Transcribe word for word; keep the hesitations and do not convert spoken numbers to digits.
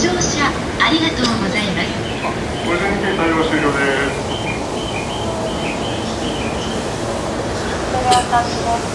乗車ありがとうございます。 ご乗車対応終了です。 失礼いたします。